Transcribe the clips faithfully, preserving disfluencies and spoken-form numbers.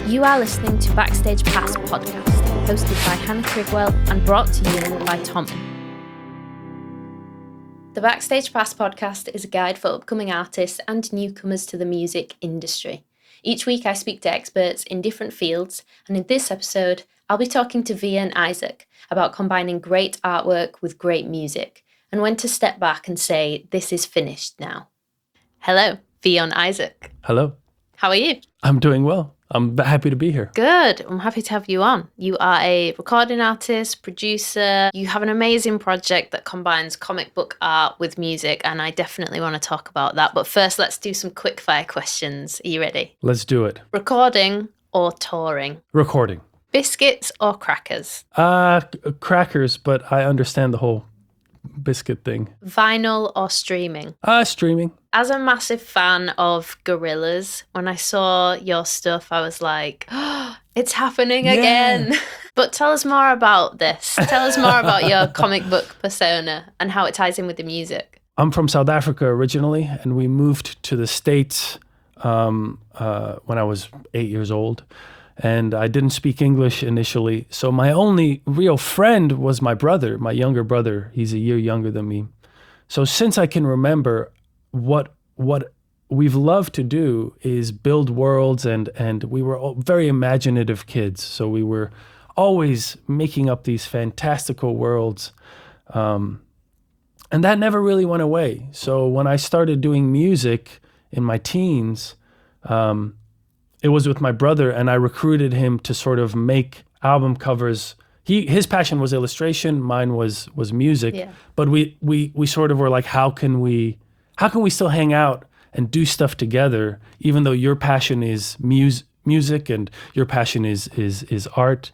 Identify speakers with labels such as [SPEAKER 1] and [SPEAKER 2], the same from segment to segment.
[SPEAKER 1] You are listening to Backstage Pass podcast, hosted by Hannah Trigwell and brought to you by Tommy. The Backstage Pass podcast is a guide for upcoming artists and newcomers to the music industry. Each week I speak to experts in different fields, and in this episode, I'll be talking to Via and Isaac about combining great artwork with great music, and when to step back and say, this is finished now. Hello, Via and Isaac.
[SPEAKER 2] Hello.
[SPEAKER 1] How are you?
[SPEAKER 2] I'm doing well. I'm happy to be here.
[SPEAKER 1] Good. I'm happy to have you on. You are a recording artist, producer. You have an amazing project that combines comic book art with music, and I definitely want to talk about that. But first, let's do some quick fire questions. Are you ready?
[SPEAKER 2] Let's do it.
[SPEAKER 1] Recording or touring?
[SPEAKER 2] Recording.
[SPEAKER 1] Biscuits or crackers?
[SPEAKER 2] Uh, c- crackers, but I understand the whole biscuit thing.
[SPEAKER 1] Vinyl or streaming?
[SPEAKER 2] Uh, streaming.
[SPEAKER 1] As a massive fan of Gorillaz, when I saw your stuff, I was like, oh, it's happening
[SPEAKER 2] Yeah.
[SPEAKER 1] again. But tell us more about this. Tell us more about your comic book persona and how it ties in with the music.
[SPEAKER 2] I'm from South Africa originally, and we moved to the States um, uh, when I was eight years old. And I didn't speak English initially. So my only real friend was my brother, my younger brother. He's a year younger than me. So since I can remember, what what we've loved to do is build worlds, and and we were all very imaginative kids. So we were always making up these fantastical worlds. Um, and that never really went away. So when I started doing music in my teens, um, it was with my brother, and I recruited him to sort of make album covers. He his passion was illustration, mine was was music.
[SPEAKER 1] Yeah.
[SPEAKER 2] But we we we sort of were like, how can we how can we still hang out and do stuff together, even though your passion is mus- music and your passion is is is art.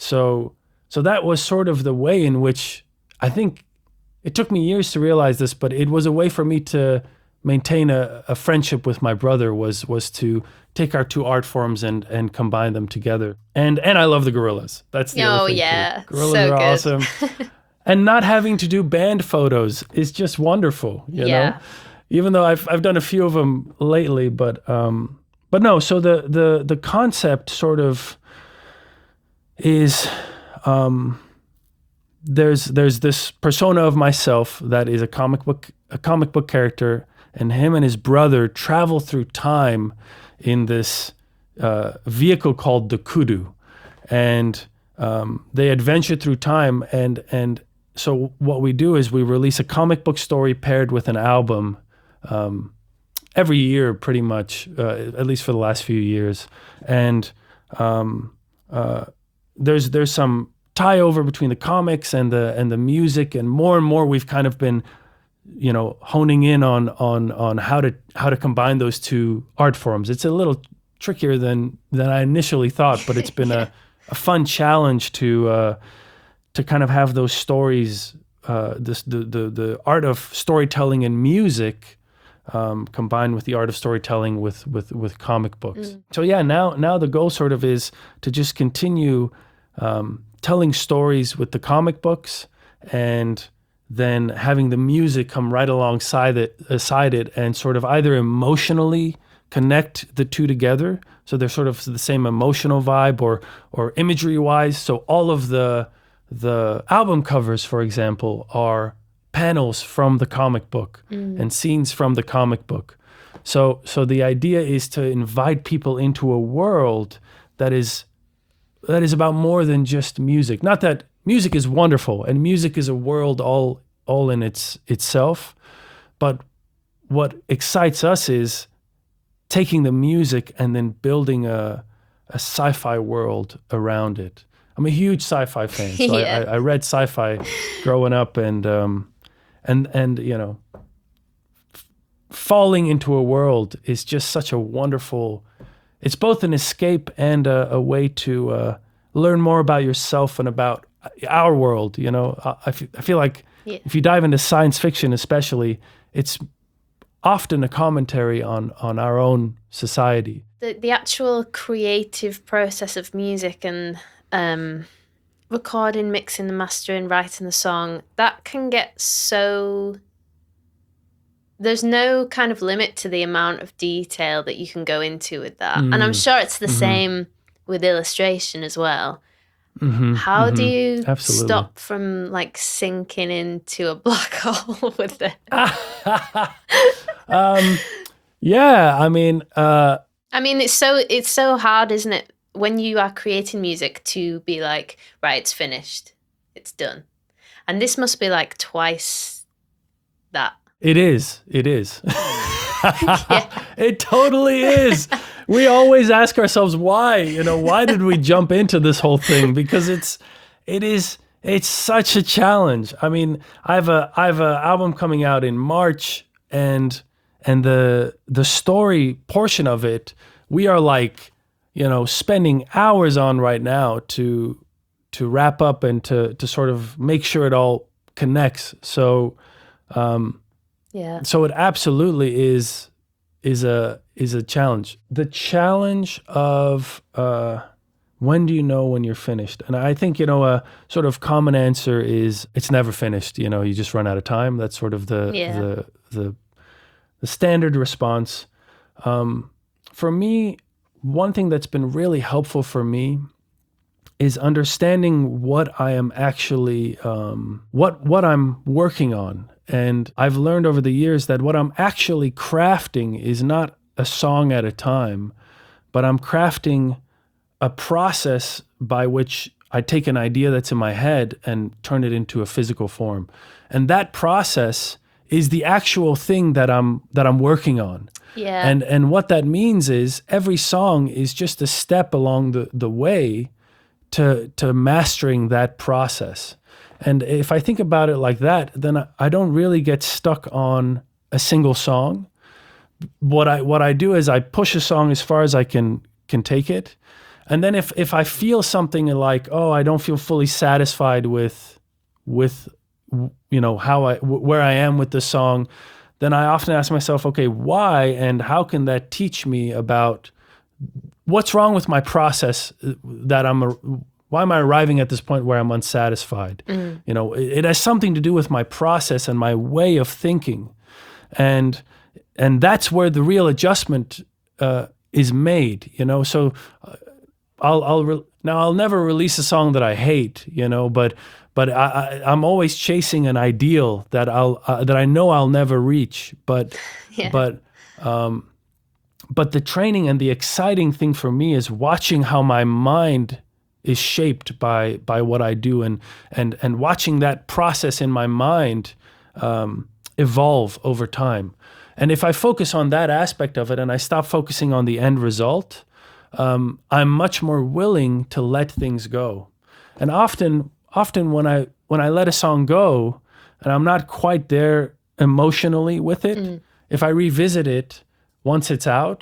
[SPEAKER 2] So so that was sort of the way in which I think it took me years to realize this, but it was a way for me to maintain a, a friendship with my brother, was was to take our two art forms and and combine them together. And and I love the Gorillaz. That's the
[SPEAKER 1] Oh,
[SPEAKER 2] other thing
[SPEAKER 1] yeah.
[SPEAKER 2] too. Gorillaz
[SPEAKER 1] So
[SPEAKER 2] are
[SPEAKER 1] good.
[SPEAKER 2] awesome. And not having to do band photos is just wonderful, you
[SPEAKER 1] Yeah.
[SPEAKER 2] know? Even though I've I've done a few of them lately, but um but no, so the the the concept sort of is um there's there's this persona of myself that is a comic book a comic book character, and him and his brother travel through time in this uh, vehicle called the Kudu, and um, they adventure through time. And and so what we do is we release a comic book story paired with an album um, every year, pretty much, uh, at least for the last few years. And um, uh, there's there's some tie over between the comics and the and the music, and more and more we've kind of been, you know, honing in on on on how to how to combine those two art forms. It's a little trickier than than I initially thought, but it's been a, a fun challenge to uh, to kind of have those stories, uh, this the, the the art of storytelling and music um, combined with the art of storytelling with with with comic books.
[SPEAKER 1] Mm.
[SPEAKER 2] So yeah, now now the goal sort of is to just continue um, telling stories with the comic books, and then having the music come right alongside it, aside it, and sort of either emotionally connect the two together, so they're sort of the same emotional vibe, or or imagery-wise. So all of the the album covers, for example, are panels from the comic book
[SPEAKER 1] Mm.
[SPEAKER 2] and scenes from the comic book. So so the idea is to invite people into a world that is that is about more than just music. Not that music is wonderful, and music is a world all all in its itself, but what excites us is taking the music and then building a a sci-fi world around it. I'm a huge sci-fi fan, so I,
[SPEAKER 1] Yeah.
[SPEAKER 2] I, I read sci-fi growing up, and um, and and you know, f- falling into a world is just such a wonderful. It's both an escape and a, a way to uh, learn more about yourself and about our world. You know, I, I fe- I feel like
[SPEAKER 1] Yeah.
[SPEAKER 2] if you dive into science fiction, especially, it's often a commentary on on our own society.
[SPEAKER 1] The the actual creative process of music and um, recording, mixing, the mastering, writing the song, that can get so there's no kind of limit to the amount of detail that you can go into with that. Mm. And I'm sure it's the mm-hmm. same with illustration as well.
[SPEAKER 2] Mm-hmm,
[SPEAKER 1] How
[SPEAKER 2] mm-hmm.
[SPEAKER 1] do you
[SPEAKER 2] Absolutely.
[SPEAKER 1] stop from like sinking into a black hole with it?
[SPEAKER 2] um, yeah, I mean, uh,
[SPEAKER 1] I mean, it's so it's so hard, isn't it, when you are creating music to be like, right, it's finished, it's done, and this must be like twice that.
[SPEAKER 2] It is. It is.
[SPEAKER 1] Yeah.
[SPEAKER 2] It totally is. We always ask ourselves why, you know, why did we jump into this whole thing? Because it's, it is, it's such a challenge. I mean, I have a, I have an album coming out in March, and, and the, the story portion of it, we are like, you know, spending hours on right now to, to wrap up and to, to sort of make sure it all connects. So, um,
[SPEAKER 1] Yeah.
[SPEAKER 2] So it absolutely is is a is a challenge. The challenge of uh, when do you know when you're finished? And I think, you know, a sort of common answer is it's never finished. You know, you just run out of time. That's sort of the
[SPEAKER 1] Yeah.
[SPEAKER 2] the the the standard response. Um, for me, one thing that's been really helpful for me is understanding what I am actually um, what what I'm working on. And I've learned over the years that what I'm actually crafting is not a song at a time, but I'm crafting a process by which I take an idea that's in my head and turn it into a physical form. And that process is the actual thing that I'm that I'm working on.
[SPEAKER 1] Yeah.
[SPEAKER 2] And and what that means is every song is just a step along the, the way to to mastering that process. And if I think about it like that, then I, I don't really get stuck on a single song. What I what I do is I push a song as far as I can can take it. And then if if I feel something like, oh, I don't feel fully satisfied with with you know how I where I am with the song, then I often ask myself, okay, why, and how can that teach me about what's wrong with my process that I'm a, why am I arriving at this point where I'm unsatisfied? Mm. You know, it, it has something to do with my process and my way of thinking, and and that's where the real adjustment uh, is made. You know, so uh, I'll I'll re- now I'll never release a song that I hate. You know, but but I, I I'm always chasing an ideal that I'll uh, that I know I'll never reach. But
[SPEAKER 1] Yeah.
[SPEAKER 2] but um, but the training and the exciting thing for me is watching how my mind is shaped by by what I do, and and and watching that process in my mind um, evolve over time. And if I focus on that aspect of it and I stop focusing on the end result, um, I'm much more willing to let things go. And often, often when I when I let a song go and I'm not quite there emotionally with it, mm. if I revisit it once it's out,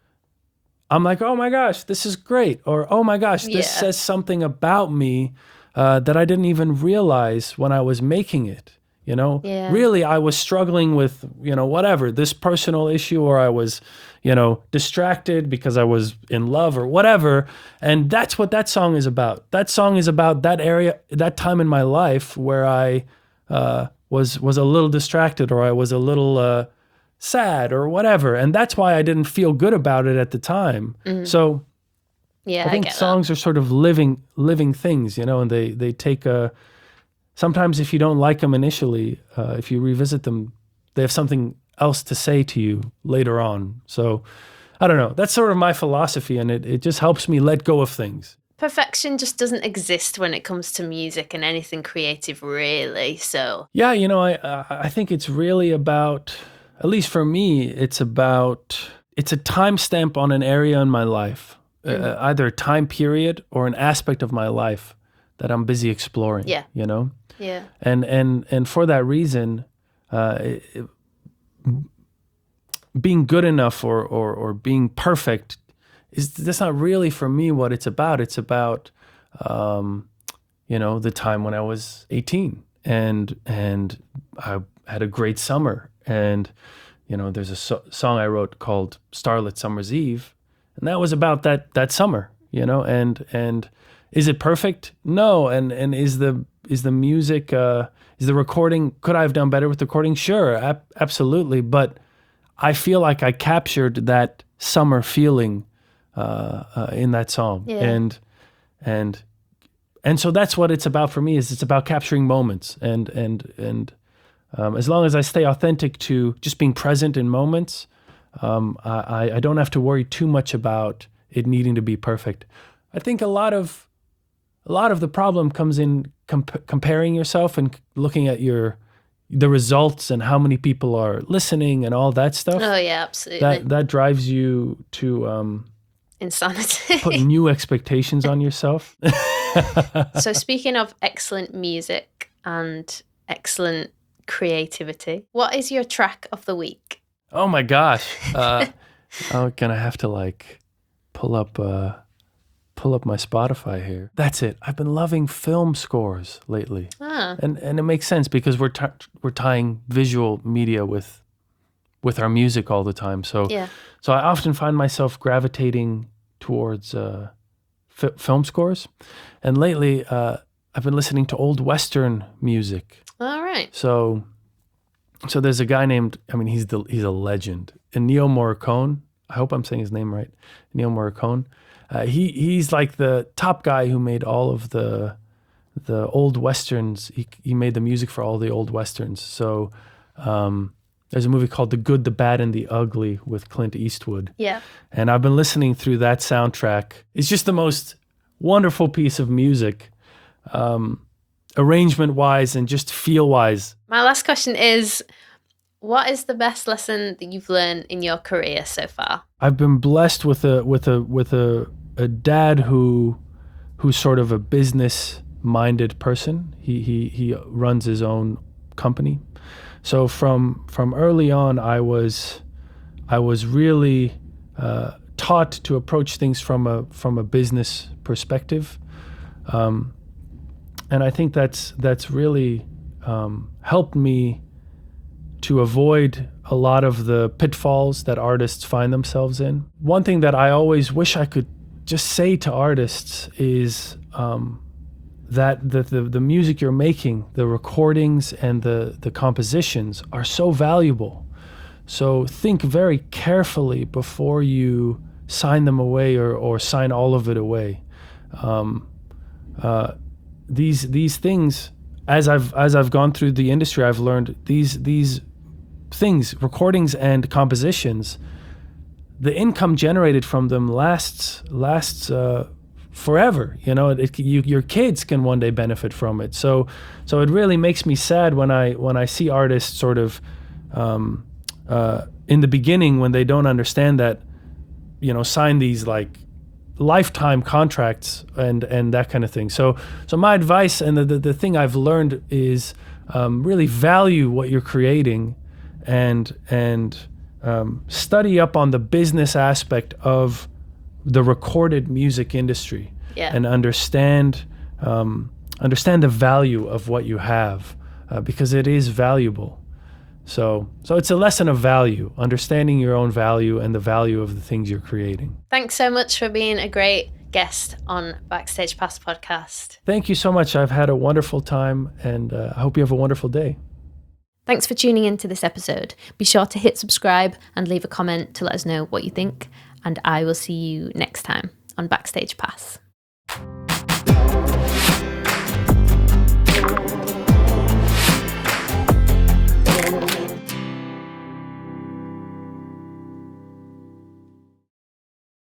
[SPEAKER 2] I'm like, oh my gosh, this is great. Or, oh my gosh, this
[SPEAKER 1] Yeah.
[SPEAKER 2] says something about me uh, that I didn't even realize when I was making it. You know,
[SPEAKER 1] Yeah.
[SPEAKER 2] really, I was struggling with, you know, whatever, this personal issue, or I was, you know, distracted because I was in love or whatever. And that's what that song is about. That song is about that area, that time in my life where I uh, was was a little distracted, or I was a little uh, sad or whatever. And that's why I didn't feel good about it at the time. Mm-hmm. So
[SPEAKER 1] yeah,
[SPEAKER 2] I think
[SPEAKER 1] I get
[SPEAKER 2] songs
[SPEAKER 1] that.
[SPEAKER 2] are sort of living living things, you know, and they, they take a, sometimes if you don't like them initially, uh, if you revisit them, they have something else to say to you later on. So I don't know. That's sort of my philosophy, and it, it just helps me let go of things.
[SPEAKER 1] Perfection just doesn't exist when it comes to music and anything creative, really. So
[SPEAKER 2] yeah, you know, I I think it's really about, at least for me, it's about, it's a timestamp on an area in my life, mm. uh, either a time period or an aspect of my life that I'm busy exploring.
[SPEAKER 1] Yeah.
[SPEAKER 2] You know?
[SPEAKER 1] Yeah.
[SPEAKER 2] And and and for that reason, uh, it, being good enough or, or or being perfect is that's not really for me what it's about. It's about um, you know, the time when I was eighteen and and I had a great summer, and you know, there's a so- song I wrote called Starlit Summer's Eve, and that was about that that summer, you know, and and is it perfect? No. And and is the is the music, uh, is the recording, could I have done better with the recording? Sure, ab- absolutely. But I feel like I captured that summer feeling uh, uh, in that song.
[SPEAKER 1] Yeah.
[SPEAKER 2] And and and so that's what it's about for me. Is it's about capturing moments, and and and um, as long as I stay authentic to just being present in moments, um, I, I don't have to worry too much about it needing to be perfect. I think a lot of a lot of the problem comes in comp- comparing yourself and looking at your the results and how many people are listening and all that stuff.
[SPEAKER 1] Oh yeah, absolutely.
[SPEAKER 2] That that drives you to um,
[SPEAKER 1] Insanity.
[SPEAKER 2] put new expectations on yourself.
[SPEAKER 1] So speaking of excellent music and excellent creativity, what is your track of the week?
[SPEAKER 2] Oh my gosh. Uh, I'm gonna have to like pull up uh, pull up my Spotify here. That's it. I've been loving film scores lately,
[SPEAKER 1] Ah,
[SPEAKER 2] and and it makes sense because we're t- we're tying visual media with with our music all the time. So
[SPEAKER 1] yeah.
[SPEAKER 2] so I often find myself gravitating towards uh, f- film scores, and lately uh, I've been listening to old Western music.
[SPEAKER 1] All right.
[SPEAKER 2] So, so there's a guy named, I mean, he's the he's a legend, Ennio Morricone. I hope I'm saying his name right, Ennio Morricone. Uh, he he's like the top guy who made all of the the old westerns. He he made the music for all the old westerns. So, um, there's a movie called The Good, the Bad, and the Ugly with Clint Eastwood.
[SPEAKER 1] Yeah.
[SPEAKER 2] And I've been listening through that soundtrack. It's just the most wonderful piece of music. Um, arrangement wise and just feel wise.
[SPEAKER 1] My last question is, what is the best lesson that you've learned in your career so far?
[SPEAKER 2] I've been blessed with a with a with a, a dad who who's sort of a business minded person. He he he runs his own company. So from from early on I was I was really uh, taught to approach things from a from a business perspective. Um, And I think that's that's really um, helped me to avoid a lot of the pitfalls that artists find themselves in. One thing that I always wish I could just say to artists is um, that the, the the music you're making, the recordings and the the compositions are so valuable. So think very carefully before you sign them away or, or sign all of it away. Um, uh, These these things, as I've as I've gone through the industry, I've learned these these things, recordings and compositions. The income generated from them lasts lasts uh, forever. You know, it, you, your kids can one day benefit from it. So so it really makes me sad when I when I see artists sort of um, uh, in the beginning when they don't understand that, you know, sign these like lifetime contracts and and that kind of thing. So so my advice and the the, the thing I've learned is um, really value what you're creating and and um, study up on the business aspect of the recorded music industry.
[SPEAKER 1] Yeah.
[SPEAKER 2] And understand um, understand the value of what you have uh, because it is valuable. So so it's a lesson of value, understanding your own value and the value of the things you're creating.
[SPEAKER 1] Thanks so much for being a great guest on Backstage Pass podcast.
[SPEAKER 2] Thank you so much. I've had a wonderful time, and uh, I hope you have a wonderful day.
[SPEAKER 1] Thanks for tuning into this episode. Be sure to hit subscribe and leave a comment to let us know what you think, and I will see you next time on Backstage Pass.